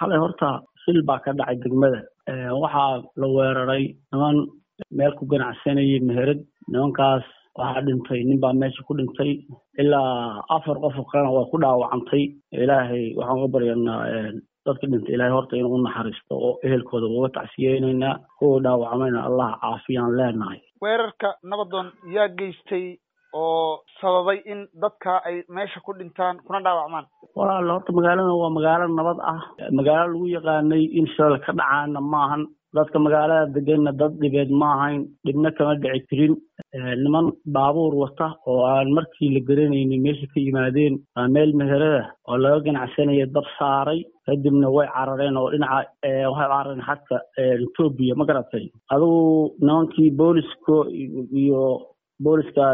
xalay horta shil baa ka dhacay degmada waxaa la weeraray niman meel ku ganacsanayay meherad nimankaas waxaa dhintay nin baa meesha ku dhintay ilaa 4 qof oo kalena waa ku dhaawacantay ilaahay waxaan uga baryanaa dadka dhintay ilaahay horta inuu u naxariisto oo ehelkooda uga tacsiyeynayna kuwa dhaawacmayna allah caafiyaan leenahay weerarka nabadoon yaa geystay oo sababay in dadka ay meesha ku dhintaan kuna dhaawacmaan walaal horta magaalada waa magaalo nabad ah magaalo lagu yaqaanay in shil ka dhacaana maahan dadka magaalada deganna dad dhibeed ma ahayn dhibna kama dhici jirin niman baabuur wata oo aan markii la garanaynin meesha ka yimaadeen meel meherada oo laga ganacsanaya dab saaray kadibna way carareen oo dhinaca waxay carareen xadka Ethiopia ma garatay adigu nimankii booliska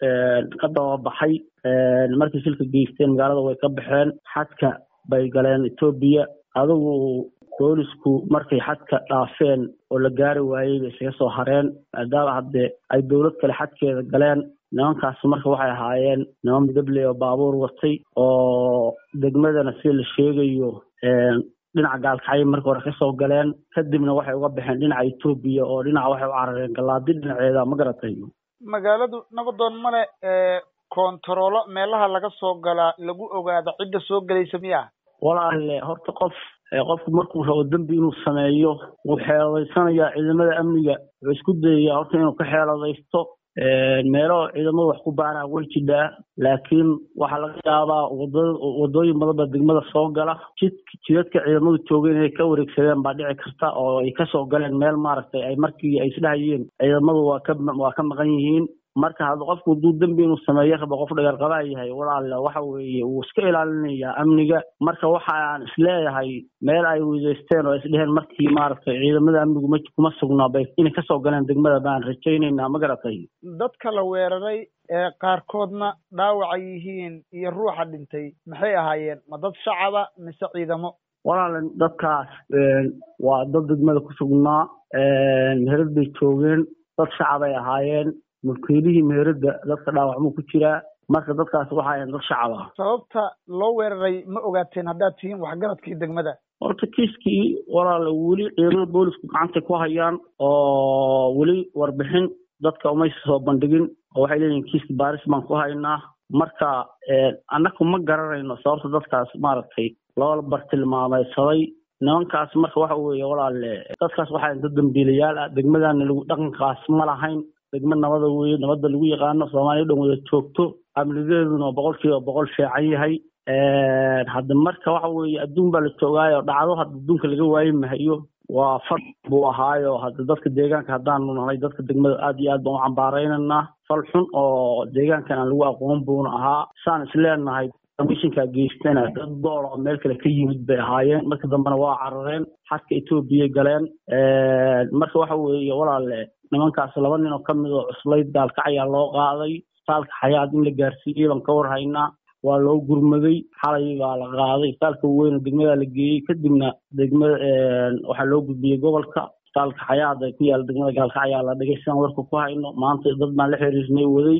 qadaba baxay markii shilka geysteen magaalada way ka baxeen xadka bay galeen Ethiopia adigu boolisku markay xadka dhaafeen oo la gaari waayay bay iska soo hareen maadaama hadde ay dawlad kale xadkeeda galeen nimankaas marka waxay ahaayeen niman midable oo baabuur watay oo degmadana si la sheegayo dhinaca gaalkacay markii hore ka soo galeen kadibna waxay uga baxeen dhinaca Ethiopia oo dhinaca waxay u carareen galaadi dhinaceeda ma garatay magaaladu nabadoon male kontaroolo meelaha laga soo galaa lagu ogaado cidda soo galaysa miyaa walaal horta qofku markuu rabo dambi inuu sameeyo wuu xeeladaysanaya ciidamada amniga wuxuu isku dayayaa horta inuu ka xeeladaysto meelo ciidamada wax ku baaraan way jidhaa laakiin waxaa laga yaabaa wadooyin badan baa degmada soo gala jidadka ciidamadu joogeen inay ka wareegsadeen baa dhici karta oo ay kasoo galeen meel maaragtay ay markii ay isdhahayeen ciidamadu waa ka maqan yihiin marka hadda qofku duu dambi inuu sameeyo rabo qof dhagar qabaa yahay walaal waxa weeye uu iska ilaalinayaa amniga marka waxaan isleeyahay meel ay wadaysteen oo isdheheen markii maaragtay ciidamada amnigu kuma sugnaa bay inay ka soo galeen degmada baan rajaynaynaa ma garatay dadka la weeraray qaarkoodna dhaawac yihiin iyo ruuxa dhintay maxay ahaayeen ma dad shacaba mise ciidamo walaal dadkaas waa dad degmada ku sugnaa meherad bay joogeen dad shacab ay ahaayeen mulkiilihii meherada dadka dhaawacmo ku jiraa marka dadkaas waxaa ahayn dad shacab ah sababta loo weeraray ma ogaateen haddaad tihiin waxgaradkii degmada horta kiiskii walaal weli ciidamada boolisku gacanta ku hayaan oo weli warbixin dadka umay soo bandhigin oo waxay leeyihiin kiiska baaris baan ku haynaa marka annagu ma garanayno sababta dadkaas maaragtay loo bartilmaamaysaday nimankaas marka waxa weeye walaal dadkaas waxaa dad dambiilayaal ah degmadana lagu dhaqankaas ma lahayn degmo nabada weeye nabada lagu yaqaano Soomaaliya dhan wada joogto amnigeeduna 100% fiican yahay hadda marka waxa weeye adduun baa la joogaayo dhacdo hadda adduunka laga waayay mahayo waa fal buu ahaayo hadda dadka deegaanka haddaan nahay dadka degmada aad iyo aad baan u cambaaraynaa fal xun oo deegaankan aan lagu aqoon buuna ahaa saan isleenahay mishinka geystana dad dool oo meel kale ka yimid bay ahaayeen marka dambena waa carareen xadka Ethiopia galeen marka waxa weeye walaal nimankaas 2 nin oo kamid oo cuslayd gaalkacay loo qaaday saalka xayaad in la gaarsiiyay baan ka war haynaa waa loo gurmaday xalay baa la qaaday saalka weyn degmada la geeyay kadibna degmada waxa loo gudbiyay gobolka saalka xayaad ay ku yaal degmada gaalkacay la dhigay san warku ku hayno maanta dad baan la xiriirnay waday